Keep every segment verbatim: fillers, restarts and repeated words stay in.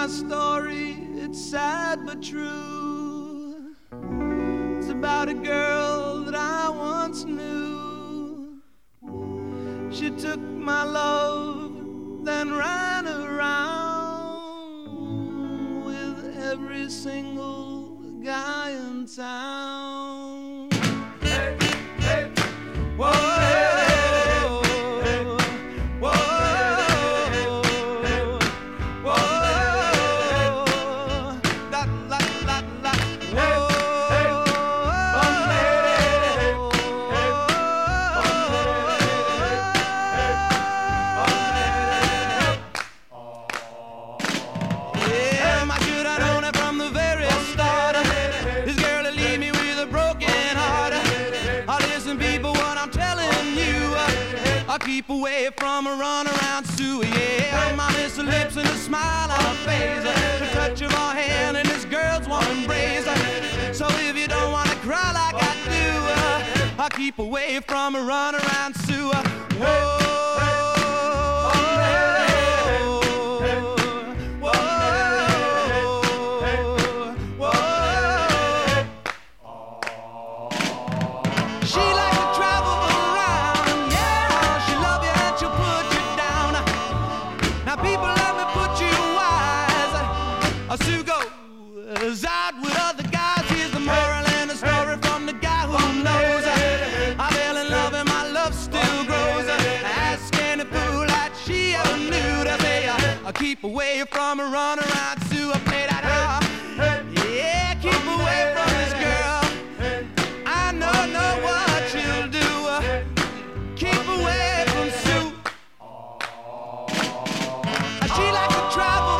my story, it's sad but true. It's about a girl that I once knew. She took my love, then ran around with every single guy in town. Hey, hey, whoa. Keep away from a runaround Sue, yeah. My miss her lips and a smile on her face, the touch of her hand and this girl's warm embrace. So if you don't wanna cry like I do, I'll keep away from a runaround Sue. Whoa. Sue goes out with other guys. Here's the moral and the story from the guy who knows. I fell in love and my love still grows. Ask any fool that she ever knew to say, I'll keep away from a runaround Sue. I play that out. Yeah, keep away from this girl. I know, know what she'll do. Keep away from Sue. She likes to travel.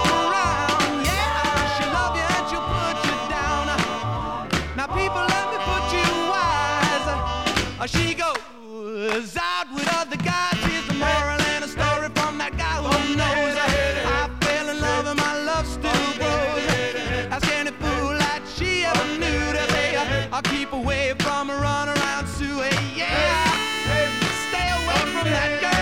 She goes out with other guys. Here's the moral and a story from that guy who knows. I fell in love and my love still grows. Ask any fool that she ever knew to say, I'll keep away from a runaround Sue. Yeah, stay away from that girl.